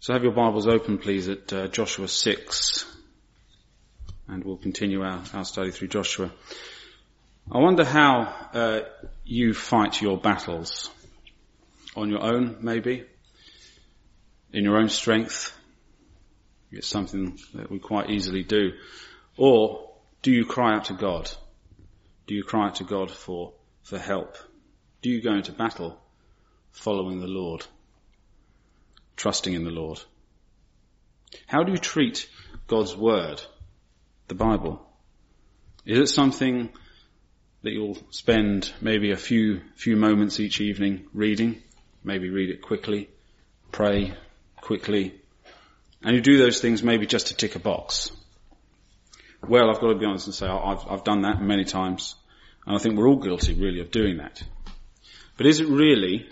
So have your Bibles open, please, at Joshua 6, and we'll continue our study through Joshua. I wonder how you fight your battles. On your own, maybe? In your own strength? It's something that we quite easily do. Or do you cry out to God? Do you cry out to God for help? Do you go into battle following the Lord? Trusting in the Lord? How do you treat God's Word, the Bible? Is it something that you'll spend maybe a few moments each evening reading? Maybe read it quickly, pray quickly, and you do those things maybe just to tick a box? Well, I've got to be honest and say I've done that many times, and I think we're all guilty really of doing that. But is it really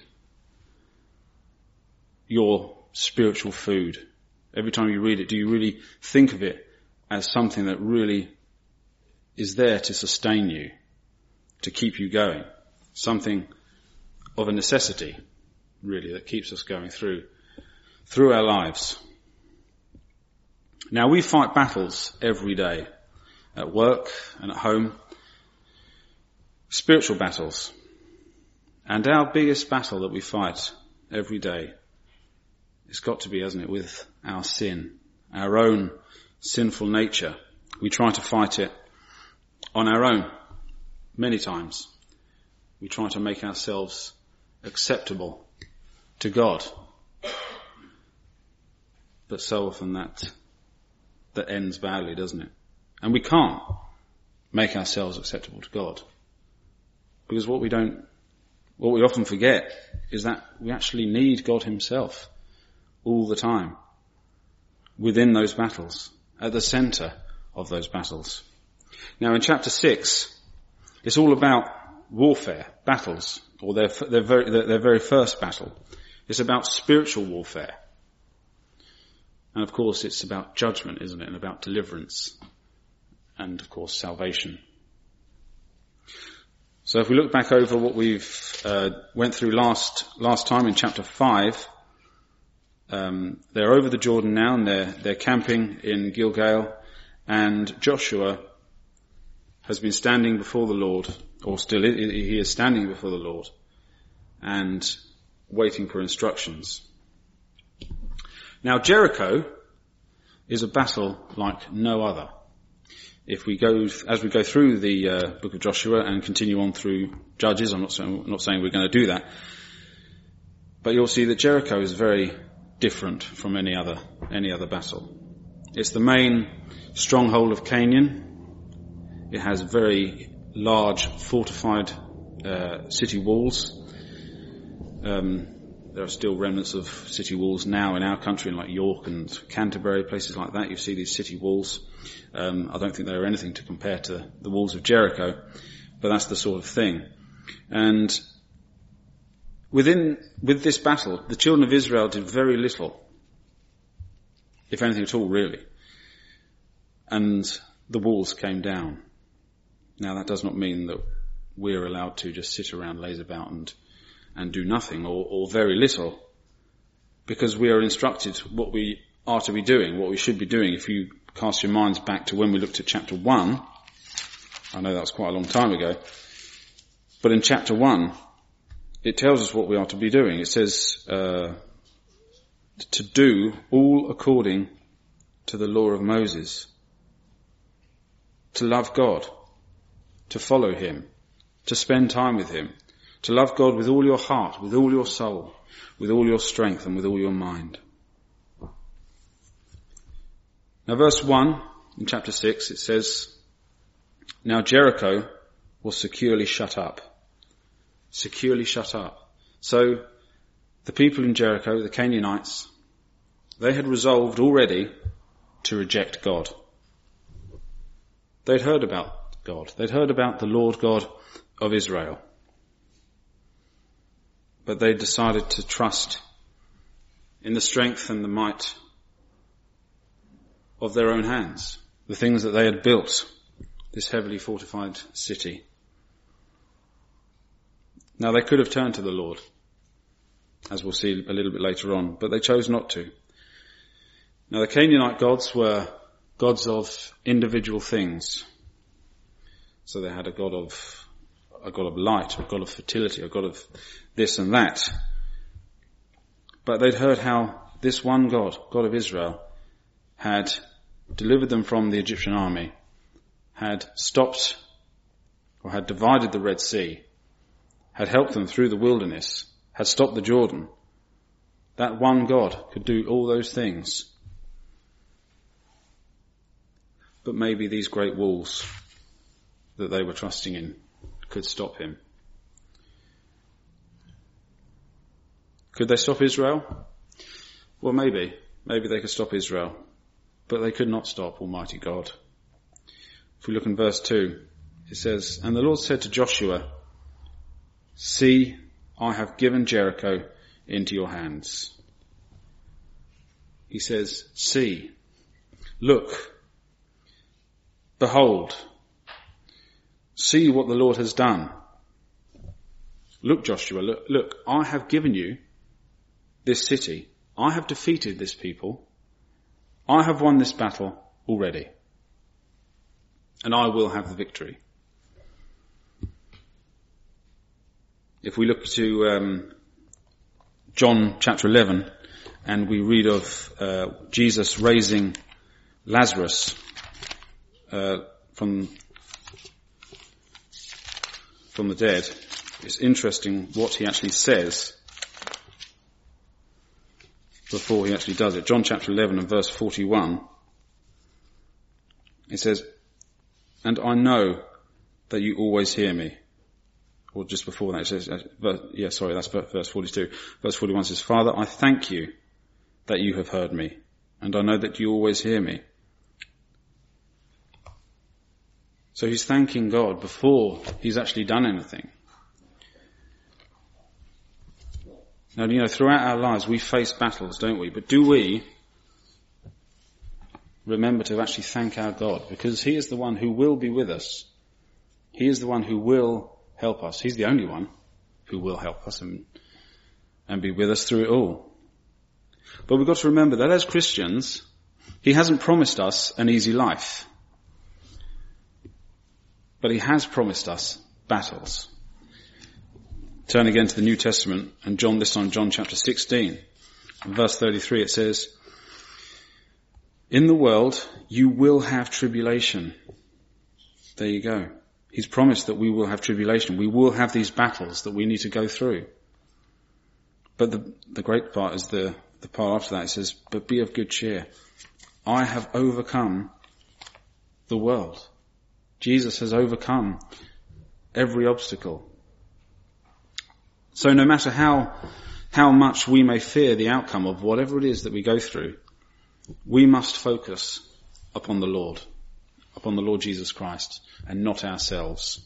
your spiritual food? Every time you read it, do you really think of it as something that really is there to sustain you, to keep you going? Something of a necessity, really, that keeps us going through our lives. Now, we fight battles every day, at work and at home, spiritual battles. And our biggest battle that we fight every day, it's got to be, hasn't it, with our sin, our own sinful nature. We try to fight it on our own, many times. We try to make ourselves acceptable to God. But so often that ends badly, doesn't it? And we can't make ourselves acceptable to God. Because what we often forget is that we actually need God himself all the time, within those battles, at the centre of those battles. Now in chapter 6, it's all about warfare, battles, or their very first battle. It's about spiritual warfare. And of course it's about judgment, isn't it? And about deliverance. And of course salvation. So if we look back over what we've went through last time in chapter 5, they're over the Jordan now, and they're camping in Gilgal, and Joshua has been standing before the Lord, or still he is standing before the Lord, and waiting for instructions. Now Jericho is a battle like no other. As we go through the book of Joshua and continue on through Judges, I'm not saying we're going to do that, but you'll see that Jericho is very different from any other battle. It's the main stronghold of Canaan. It has very large fortified city walls. There are still remnants of city walls now in our country, in like York and Canterbury, places like that. You see these city walls. I don't think they are anything to compare to the walls of Jericho, but that's the sort of thing. And with this battle, the children of Israel did very little, if anything at all, really. And the walls came down. Now that does not mean that we're allowed to just sit around, laze about and do nothing or very little, because we are instructed what we are to be doing, what we should be doing. If you cast your minds back to when we looked at chapter 1, I know that was quite a long time ago, but in chapter 1, it tells us what we are to be doing. It says to do all according to the law of Moses, to love God, to follow him, to spend time with him, to love God with all your heart, with all your soul, with all your strength and with all your mind. Now verse 1 in chapter 6, it says, now Jericho was securely shut up. Securely shut up. So the people in Jericho, the Canaanites, they had resolved already to reject God. They'd heard about God. They'd heard about the Lord God of Israel. But they decided to trust in the strength and the might of their own hands, the things that they had built, this heavily fortified city. Now they could have turned to the Lord, as we'll see a little bit later on, but they chose not to. Now the Canaanite gods were gods of individual things. So they had a god of light, a god of fertility, a god of this and that. But they'd heard how this one God, God of Israel, had delivered them from the Egyptian army, had stopped or had divided the Red Sea, had helped them through the wilderness, had stopped the Jordan. That one God could do all those things. But maybe these great walls that they were trusting in could stop him. Could they stop Israel? Well, maybe. Maybe they could stop Israel. But they could not stop Almighty God. If we look in verse 2, it says, "And the Lord said to Joshua, See, I have given Jericho into your hands." He says, see, look, behold, see what the Lord has done. Look, Joshua, look, I have given you this city. I have defeated this people. I have won this battle already. And I will have the victory. If we look to John chapter 11 and we read of Jesus raising Lazarus from the dead, it's interesting what he actually says before he actually does it. John chapter 11 and verse 41, it says, "And I know that you always hear me." Or just before that, it says, that's verse 42. Verse 41 says, "Father, I thank you that you have heard me, and I know that you always hear me." So he's thanking God before he's actually done anything. Now, throughout our lives we face battles, don't we? But do we remember to actually thank our God? Because he is the one who will be with us. He is the one who will help us. He's the only one who will help us and be with us through it all. But we've got to remember that as Christians, he hasn't promised us an easy life. But he has promised us battles. Turn again to the New Testament, and this time John chapter 16, and verse 33, it says, "In the world you will have tribulation." There you go. He's promised that we will have tribulation. We will have these battles that we need to go through. But the great part is the part after that. It says, "But be of good cheer. I have overcome the world." Jesus has overcome every obstacle. So no matter how much we may fear the outcome of whatever it is that we go through, we must focus upon the Lord Jesus Christ, and not ourselves.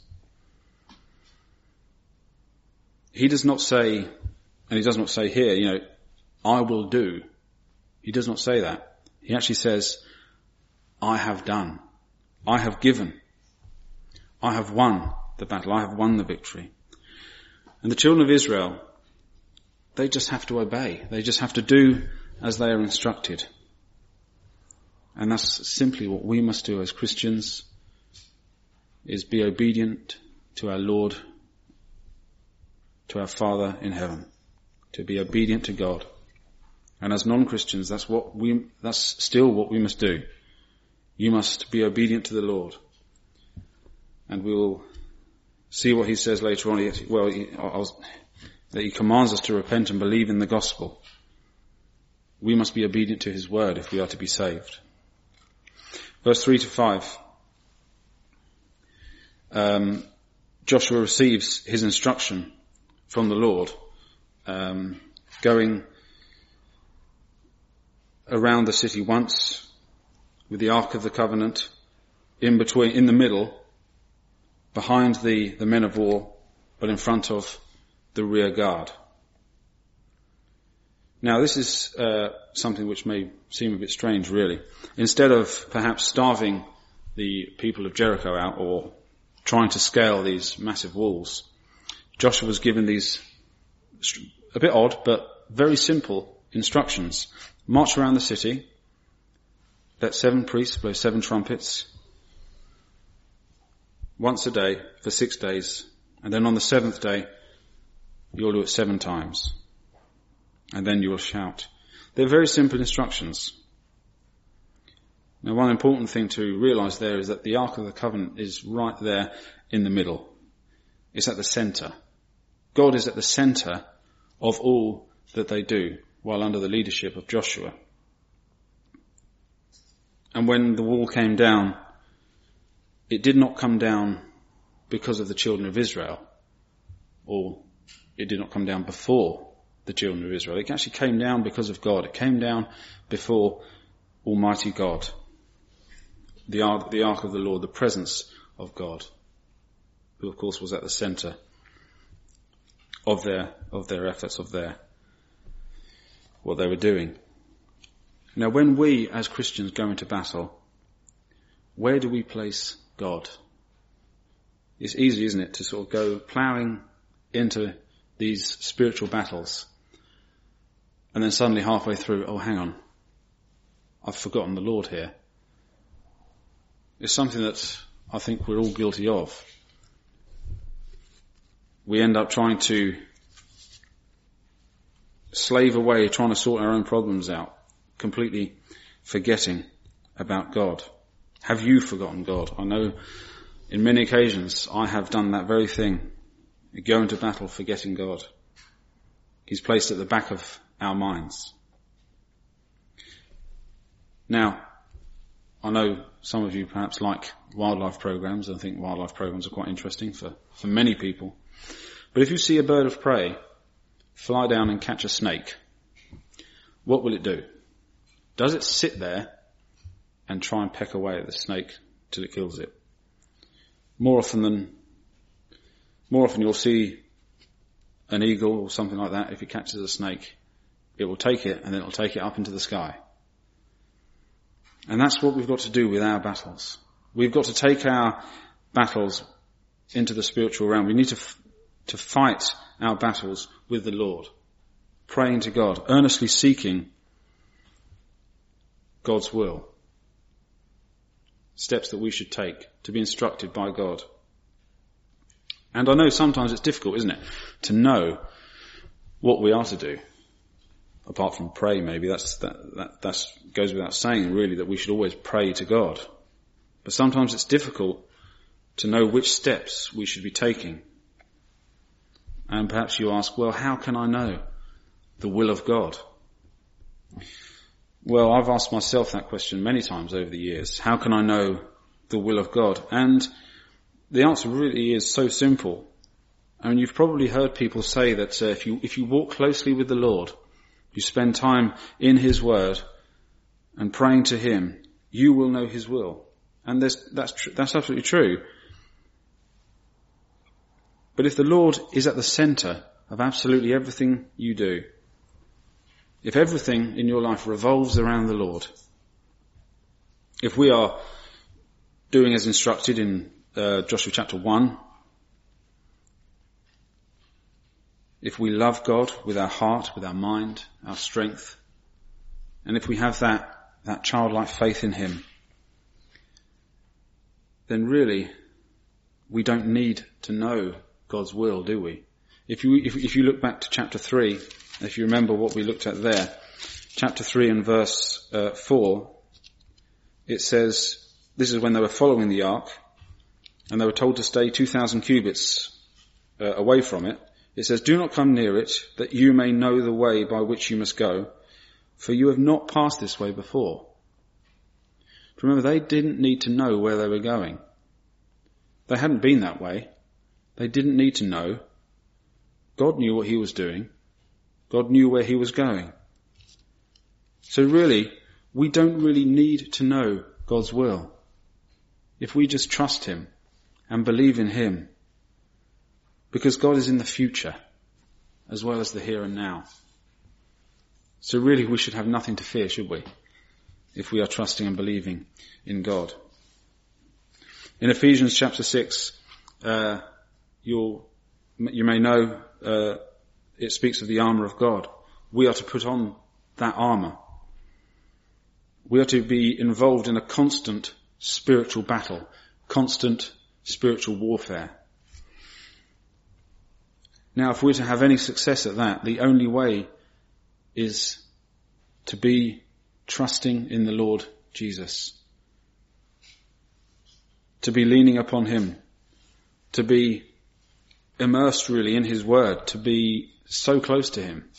He does not say, and he does not say here, "I will do." He does not say that. He actually says, "I have done. I have given. I have won the battle. I have won the victory." And the children of Israel, they just have to obey. They just have to do as they are instructed. And that's simply what we must do as Christians, is be obedient to our Lord, to our Father in heaven, to be obedient to God. And as non-Christians, that's still what we must do. You must be obedient to the Lord. And we will see what he says later on. That he commands us to repent and believe in the gospel. We must be obedient to his word if we are to be saved. Verse 3 to 5. Joshua receives his instruction from the Lord, going around the city once with the Ark of the Covenant in the middle, behind the men of war, but in front of the rear guard. Now this is something which may seem a bit strange, really. Instead of perhaps starving the people of Jericho out or trying to scale these massive walls, Joshua was given these a bit odd but very simple instructions. March around the city let 7 priests blow 7 trumpets once a day for 6 days, and then on the 7th day you'll do it 7 times, and then you will shout. They're very simple instructions. Now, one important thing to realise there is that the Ark of the Covenant is right there in the middle. It's at the centre. God is at the centre of all that they do while under the leadership of Joshua. And when the wall came down, it did not come down because of the children of Israel, or it did not come down before the children of Israel. It actually came down because of God. It came down before Almighty God. The Ark of the Lord, the presence of God, who of course was at the centre of their efforts, of what they were doing. Now, when we as Christians go into battle, where do we place God? It's easy, isn't it, to sort of go ploughing into these spiritual battles, and then suddenly halfway through, oh, hang on, I've forgotten the Lord here. It's something that I think we're all guilty of. We end up trying to slave away, trying to sort our own problems out, completely forgetting about God. Have you forgotten God? I know in many occasions I have done that very thing. You go into battle forgetting God. He's placed at the back of our minds. Now, I know some of you perhaps like wildlife programs. I think wildlife programs are quite interesting for many people. But if you see a bird of prey fly down and catch a snake, what will it do? Does it sit there and try and peck away at the snake till it kills it? More often you'll see an eagle or something like that, if it catches a snake, it will take it and then it will take it up into the sky. And that's what we've got to do with our battles. We've got to take our battles into the spiritual realm. We need to fight our battles with the Lord, praying to God, earnestly seeking God's will, steps that we should take to be instructed by God. And I know sometimes it's difficult, isn't it, to know what we are to do. Apart from pray, maybe that goes without saying, really, that we should always pray to God. But sometimes it's difficult to know which steps we should be taking. And perhaps you ask, well, how can I know the will of God? Well, I've asked myself that question many times over the years. How can I know the will of God? And the answer really is so simple. I mean, you've probably heard people say that if you walk closely with the Lord, you spend time in His Word and praying to Him, you will know His will. And that's absolutely true. But if the Lord is at the centre of absolutely everything you do, if everything in your life revolves around the Lord, if we are doing as instructed in Joshua chapter 1, if we love God with our heart, with our mind, our strength, and if we have that childlike faith in Him, then really we don't need to know God's will, do we? If you look back to chapter 3, if you remember what we looked at there, chapter 3 and verse 4, it says, this is when they were following the ark, and they were told to stay 2,000 cubits away from it. It says, do not come near it, that you may know the way by which you must go, for you have not passed this way before. Remember, they didn't need to know where they were going. They hadn't been that way. They didn't need to know. God knew what He was doing. God knew where He was going. So really, we don't really need to know God's will. If we just trust Him and believe in Him, because God is in the future as well as the here and now. So really we should have nothing to fear, should we? If we are trusting and believing in God. In Ephesians chapter 6, you may know, it speaks of the armour of God. We are to put on that armour. We are to be involved in a constant spiritual battle, constant spiritual warfare. Now, if we're to have any success at that, the only way is to be trusting in the Lord Jesus, to be leaning upon him, to be immersed really in his word, to be so close to him.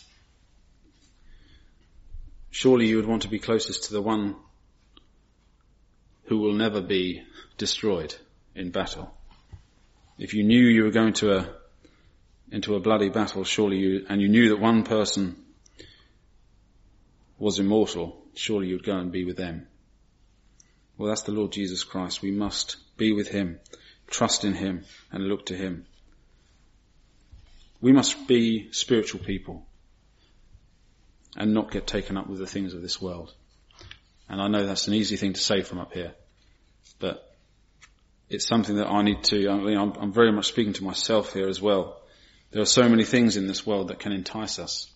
Surely you would want to be closest to the one who will never be destroyed in battle. If you knew you were going into a bloody battle, surely you knew that one person was immortal, surely you'd go and be with them. Well, that's the Lord Jesus Christ. We must be with him, trust in him, and look to him. We must be spiritual people and not get taken up with the things of this world. And I know that's an easy thing to say from up here, but it's something that I need to, I'm very much speaking to myself here as well. There are so many things in this world that can entice us.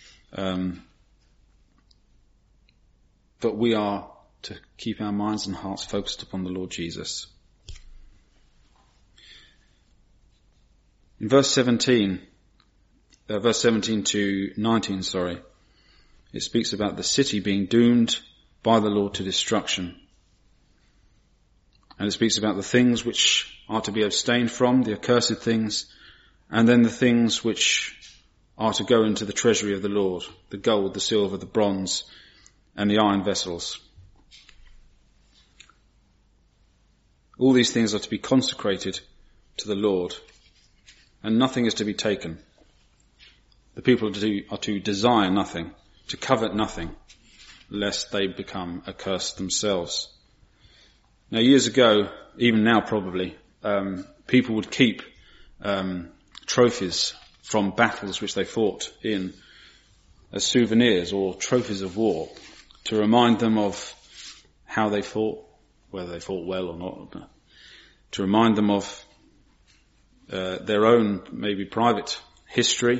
But we are to keep our minds and hearts focused upon the Lord Jesus. In verse 17 to 19, it speaks about the city being doomed by the Lord to destruction. And it speaks about the things which are to be abstained from, the accursed things, and then the things which are to go into the treasury of the Lord, the gold, the silver, the bronze, and the iron vessels. All these things are to be consecrated to the Lord, and nothing is to be taken. The people are to desire nothing, to covet nothing, lest they become accursed themselves. Now, years ago, even now probably, people would keep trophies from battles which they fought in as souvenirs or trophies of war to remind them of how they fought, whether they fought well or not, to remind them of their own maybe private history.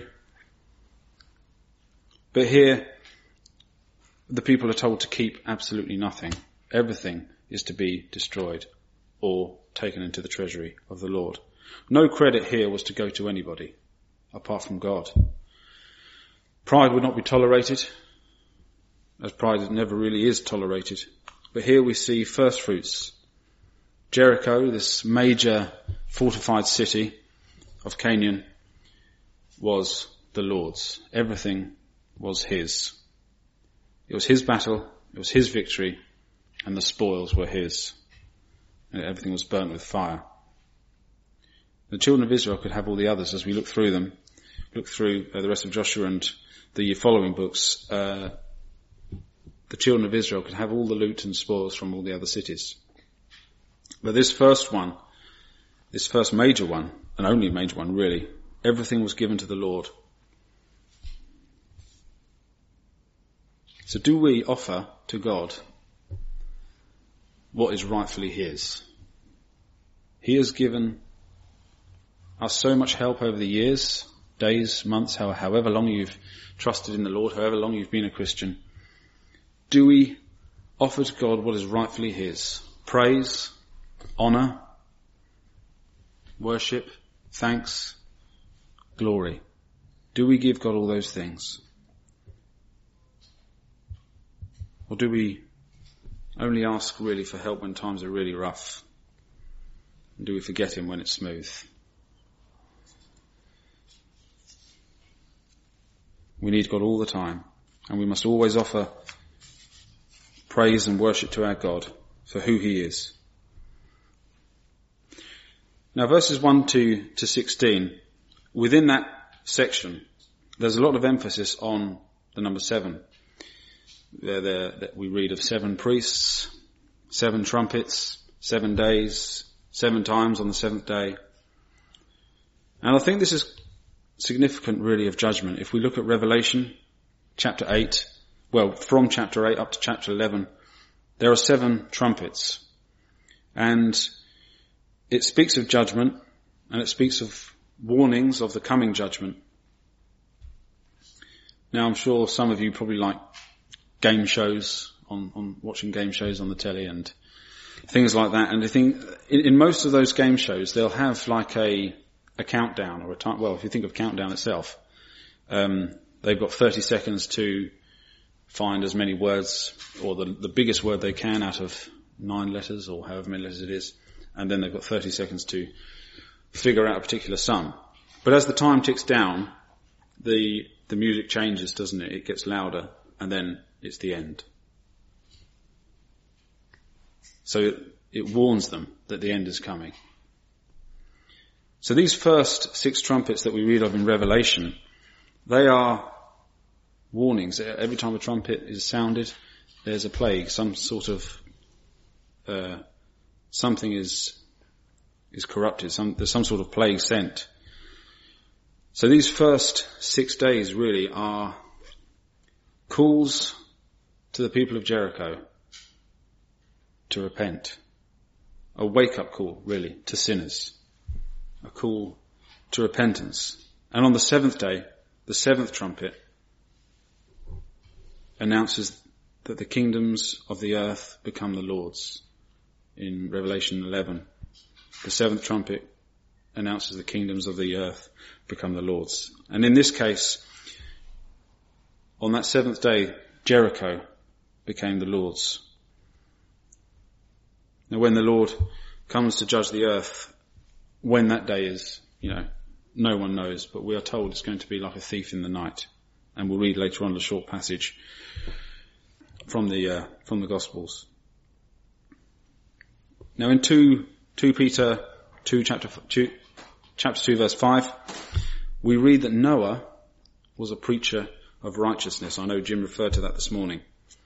But here, the people are told to keep absolutely nothing. Everything is to be destroyed or taken into the treasury of the Lord. No credit here was to go to anybody apart from God. Pride would not be tolerated, as pride never really is tolerated. But here we see first fruits. Jericho, this major fortified city of Canaan, was the Lord's. Everything was his. It was his battle, it was his victory, and the spoils were his. And everything was burnt with fire. The children of Israel could have all the others as we look through them, look through the rest of Joshua and the following books. The children of Israel could have all the loot and spoils from all the other cities. But this first one, this first major one, and only major one really, everything was given to the Lord. So do we offer to God what is rightfully his? He has given us so much help over the years, days, months, however long you've trusted in the Lord, however long you've been a Christian. Do we offer to God what is rightfully his? Praise, honour, worship, thanks, glory. Do we give God all those things? Or do we only ask really for help when times are really rough? And do we forget him when it's smooth? We need God all the time, and we must always offer praise and worship to our God for who he is. Now verses 1 to 16, within that section, there's a lot of emphasis on the number 7. There we read of 7 priests, 7 trumpets, 7 days, 7 times on the 7th day. And I think this is significant really of judgment. If we look at Revelation chapter 8, well, from chapter 8 up to chapter 11, there are 7 trumpets. And it speaks of judgment, and it speaks of warnings of the coming judgment. Now I'm sure some of you probably like game shows on watching game shows on the telly and things like that. And I think in most of those game shows, they'll have like a countdown or a time. Well, if you think of countdown itself, they've got 30 seconds to find as many words or the biggest word they can out of 9 letters or however many letters it is. And then they've got 30 seconds to figure out a particular sum. But as the time ticks down, the music changes, doesn't it? It gets louder and then it's the end. So it warns them that the end is coming. So these first 6 trumpets that we read of in Revelation, they are warnings. Every time a trumpet is sounded, there's a plague. Some sort of something is corrupted. There's some sort of plague sent. So these first 6 days really are calls to the people of Jericho to repent. A wake-up call, really, to sinners. A call to repentance. And on the 7th day, the 7th trumpet announces that the kingdoms of the earth become the Lord's. In Revelation 11, the 7th trumpet announces the kingdoms of the earth become the Lord's. And in this case, on that 7th day, Jericho became the Lord's. Now when the Lord comes to judge the earth, when that day is, no one knows, but we are told it's going to be like a thief in the night. And we'll read later on a short passage from the Gospels. Now in 2 Peter 2, chapter 2 verse 5, we read that Noah was a preacher of righteousness. I know Jim referred to that this morning.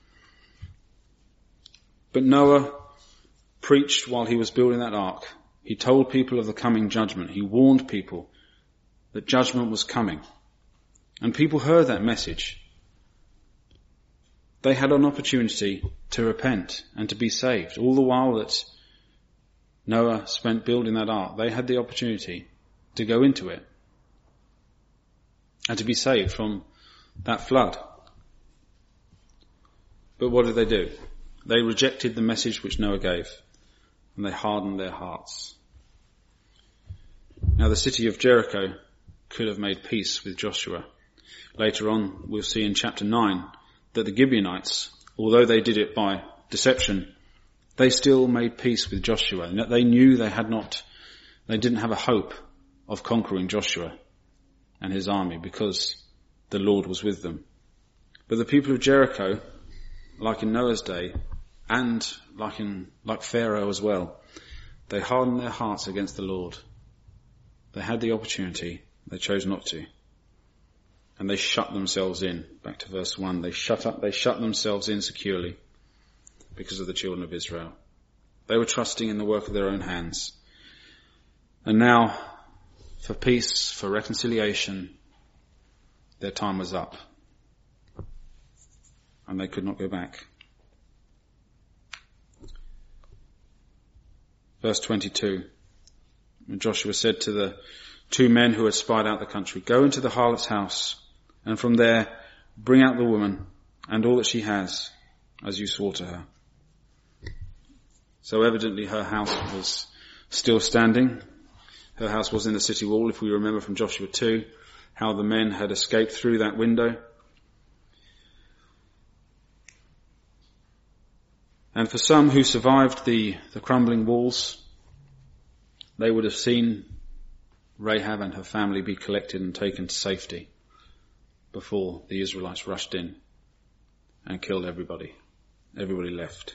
But Noah preached while he was building that ark. He told people of the coming judgment. He warned people that judgment was coming. And people heard that message. They had an opportunity to repent and to be saved. All the while that Noah spent building that ark, they had the opportunity to go into it and to be saved from that flood. But what did they do? They rejected the message which Noah gave, and they hardened their hearts. Now the city of Jericho could have made peace with Joshua. Later on, we'll see in chapter 9 that the Gibeonites, although they did it by deception, they still made peace with Joshua. They knew they didn't have a hope of conquering Joshua and his army because the Lord was with them. But the people of Jericho, like in Noah's day, and like Pharaoh as well, they hardened their hearts against the Lord. They had the opportunity, they chose not to. And they shut themselves in. Back to verse 1. They shut themselves in securely because of the children of Israel. They were trusting in the work of their own hands. And now, for peace, for reconciliation, their time was up. And they could not go back. Verse 22. And Joshua said to the 2 men who had spied out the country, "Go into the harlot's house, and from there bring out the woman and all that she has, as you swore to her." So evidently her house was still standing. Her house was in the city wall, if we remember from Joshua 2, how the men had escaped through that window. And for some who survived the crumbling walls, they would have seen Rahab and her family be collected and taken to safety before the Israelites rushed in and killed everybody. Everybody left.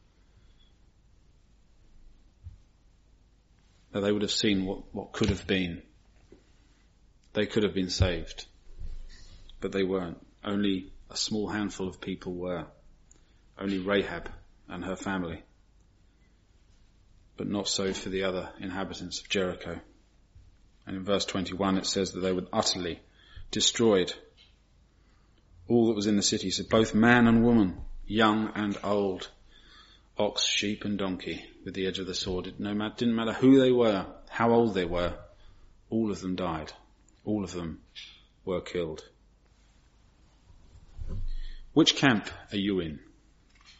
Now they would have seen what could have been. They could have been saved, but they weren't. Only a small handful of people were. Only Rahab and her family. But not so for the other inhabitants of Jericho. And in verse 21 it says that they were utterly destroyed. All that was in the city, so both man and woman, young and old, ox, sheep and donkey, with the edge of the sword. It didn't matter who they were, how old they were, all of them died. All of them were killed. Which camp are you in?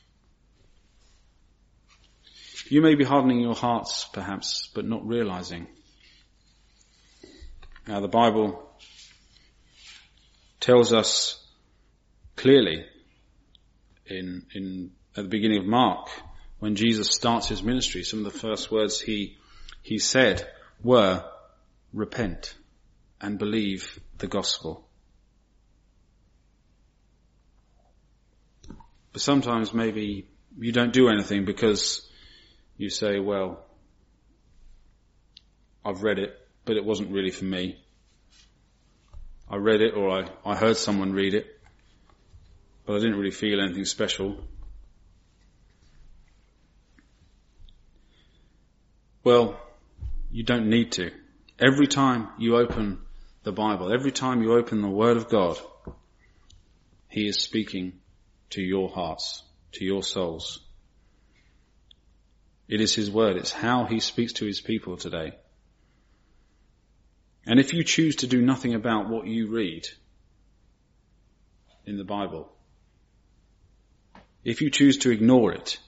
You may be hardening your hearts, perhaps, but not realizing. Now, the Bible tells us clearly at the beginning of Mark, when Jesus starts his ministry, some of the first words he said were, repent and believe the gospel. But sometimes maybe you don't do anything because you say, well, I've read it, but it wasn't really for me. I read it, or I heard someone read it, but I didn't really feel anything special. Well, you don't need to. Every time you open the Bible, every time you open the Word of God, He is speaking to your hearts, to your souls. It is His Word. It's how He speaks to His people today. And if you choose to do nothing about what you read in the Bible, if you choose to ignore it,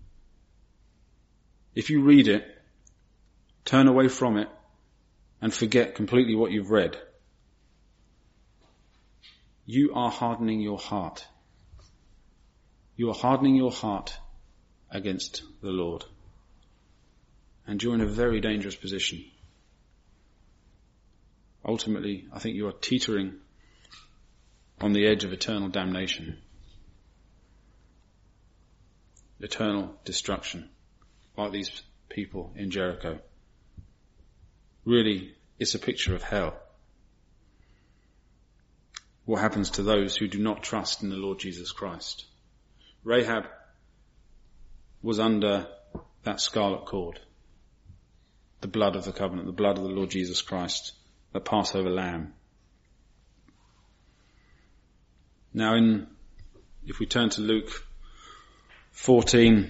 if you read it, turn away from it, and forget completely what you've read, you are hardening your heart. You are hardening your heart against the Lord. And you're in a very dangerous position. Ultimately, I think you are teetering on the edge of eternal damnation. Eternal destruction, like these people in Jericho. Really, it's a picture of hell. What happens to those who do not trust in the Lord Jesus Christ? Rahab was under that scarlet cord, the blood of the covenant, the blood of the Lord Jesus Christ, the Passover lamb. Now if we turn to Luke 14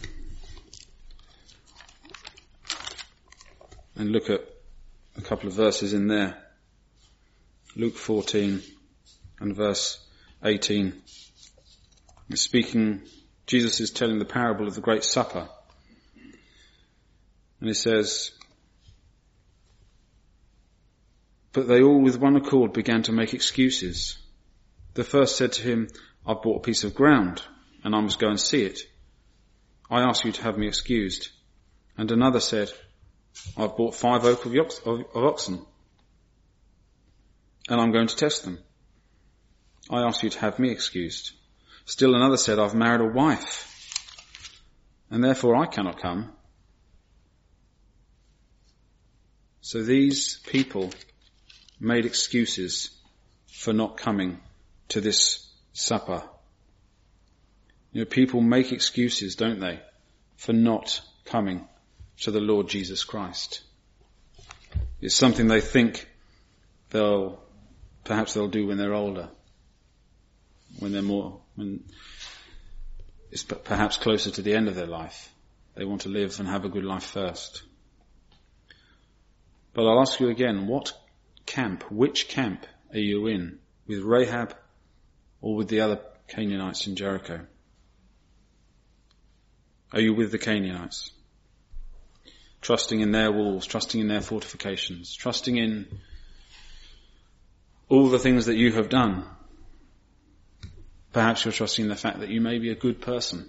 and look at a couple of verses in there. Luke 14 and verse 18. Jesus is telling the parable of the Great Supper. And he says, but they all with one accord began to make excuses. The first said to him, I've bought a piece of ground and I must go and see it. I ask you to have me excused. And another said, I've bought 5 yoke of oxen and I'm going to test them. I ask you to have me excused. Still another said, I've married a wife and therefore I cannot come. So these people made excuses for not coming to this supper. You know, people make excuses, don't they, for not coming to the Lord Jesus Christ. It's something they think perhaps they'll do when they're older, when it's perhaps closer to the end of their life. They want to live and have a good life first. But I'll ask you again, which camp are you in? With Rahab or with the other Canaanites in Jericho? Are you with the Canaanites? Trusting in their walls, trusting in their fortifications, trusting in all the things that you have done. Perhaps you're trusting in the fact that you may be a good person.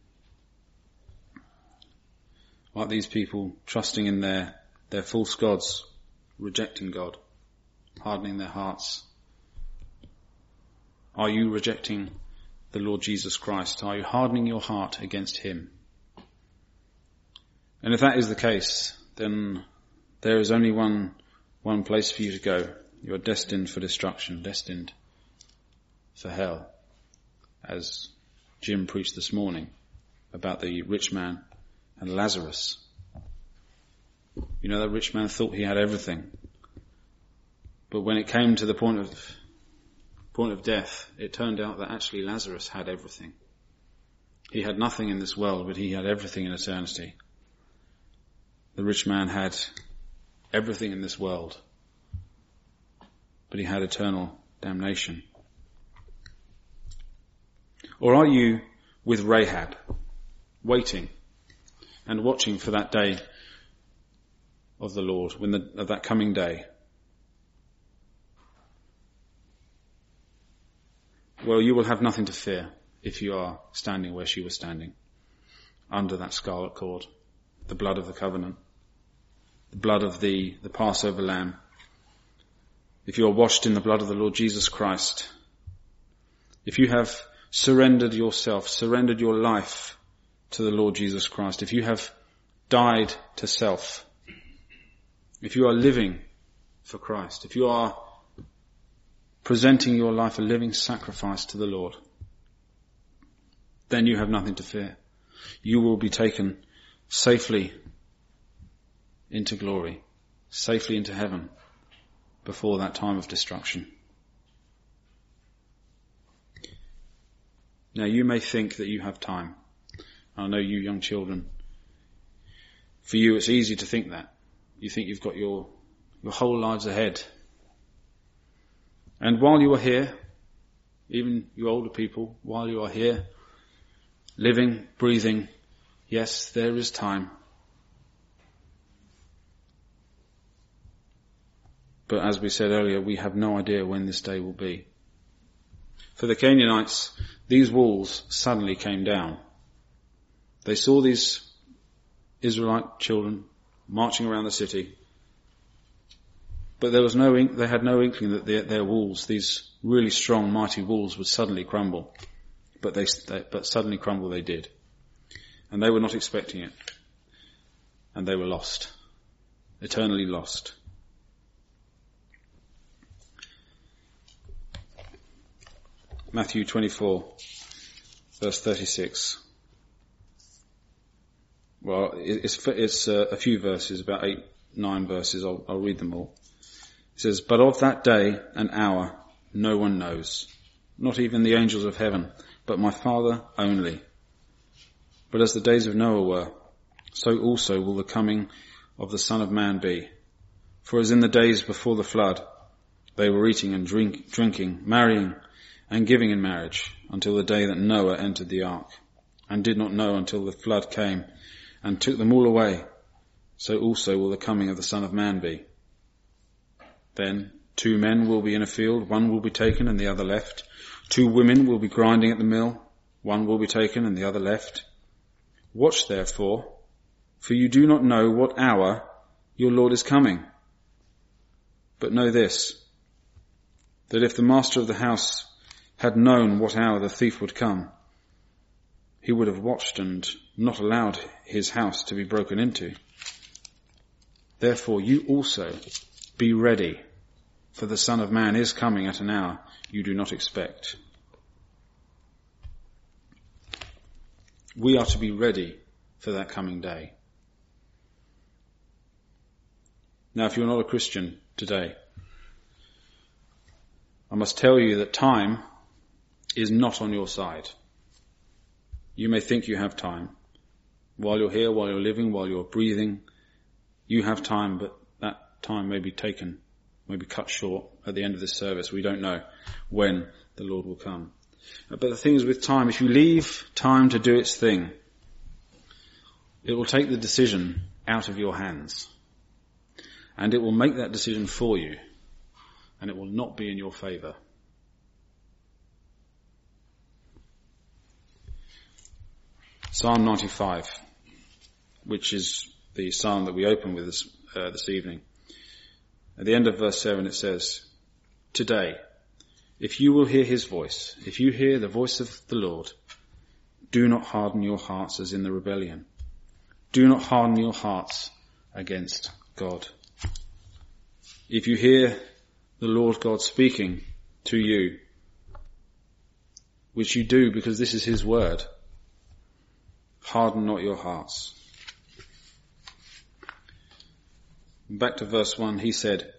Like these people, trusting in their false gods, rejecting God, hardening their hearts. Are you rejecting the Lord Jesus Christ? Are you hardening your heart against Him? And if that is the case, then there is only one place for you to go. You are destined for destruction, destined for hell. As Jim preached this morning about the rich man and Lazarus. You know, that rich man thought he had everything. But when it came to the point of death, it turned out that actually Lazarus had everything. He had nothing in this world, but he had everything in eternity. The rich man had everything in this world, but he had eternal damnation. Or are you with Rahab, waiting and watching for that day of the Lord, of that coming day. Well, you will have nothing to fear if you are standing where she was standing, under that scarlet cord, the blood of the covenant, the blood of the Passover lamb. If you are washed in the blood of the Lord Jesus Christ, if you have surrendered yourself, surrendered your life to the Lord Jesus Christ, if you have died to self, if you are living for Christ, if you are presenting your life a living sacrifice to the Lord, then you have nothing to fear. You will be taken safely into glory, safely into heaven before that time of destruction. Now you may think that you have time. I know you young children, for you it's easy to think that. You think you've got your whole lives ahead. And while you are here, even you older people, while you are here, living, breathing, yes, there is time. But as we said earlier, we have no idea when this day will be. For the Canaanites, these walls suddenly came down. They saw these Israelite children marching around the city, but they had no inkling that their walls, these really strong, mighty walls, would suddenly crumble. But suddenly crumble they did. And they were not expecting it. And they were lost. Eternally lost. Matthew 24, verse 36. Well, it's a few verses, about 8-9 verses. I'll read them all. It says, "But of that day and hour no one knows, not even the angels of heaven, but my Father only. But as the days of Noah were, so also will the coming of the Son of Man be. For as in the days before the flood, they were eating and drinking, marrying and giving in marriage, until the day that Noah entered the ark, and did not know until the flood came and took them all away, so also will the coming of the Son of Man be. Then 2 men will be in a field, one will be taken and the other left. 2 women will be grinding at the mill, one will be taken and the other left. Watch therefore, for you do not know what hour your Lord is coming. But know this, that if the master of the house had known what hour the thief would come, he would have watched and not allowed his house to be broken into. Therefore you also be ready, for the Son of Man is coming at an hour you do not expect." We are to be ready for that coming day. Now, if you're not a Christian today, I must tell you that time is not on your side. You may think you have time. While you're here, while you're living, while you're breathing, you have time, but that time may be taken, may be cut short at the end of this service. We don't know when the Lord will come. But the thing is with time, if you leave time to do its thing, it will take the decision out of your hands. And it will make that decision for you. And it will not be in your favour. Psalm 95, which is the psalm that we open with this evening. At the end of verse 7 it says, "Today, if you will hear his voice, if you hear the voice of the Lord, do not harden your hearts as in the rebellion. Do not harden your hearts against God." If you hear the Lord God speaking to you, which you do because this is his word, harden not your hearts. Back to verse 1, he said,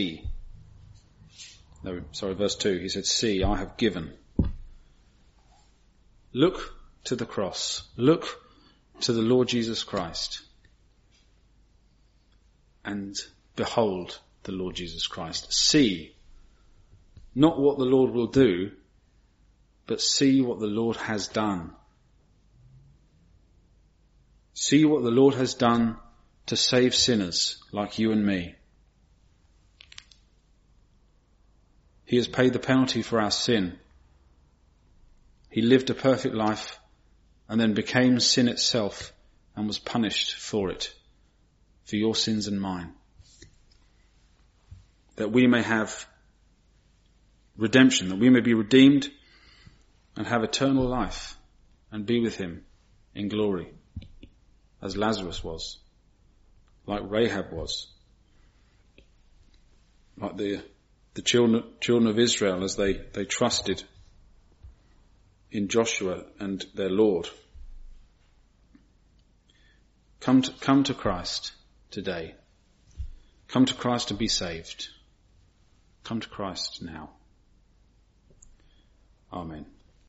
verse 2, he said, "See, I have given." Look to the cross. Look to the Lord Jesus Christ. And behold the Lord Jesus Christ. See, not what the Lord will do, but see what the Lord has done. See what the Lord has done to save sinners like you and me. He has paid the penalty for our sin. He lived a perfect life and then became sin itself and was punished for it, for your sins and mine, that we may have redemption, that we may be redeemed and have eternal life and be with him in glory, as Lazarus was, like Rahab was, like the children of Israel as they trusted in Joshua and their Lord. Come to Christ today. Come to Christ and be saved. Come to Christ now. Amen.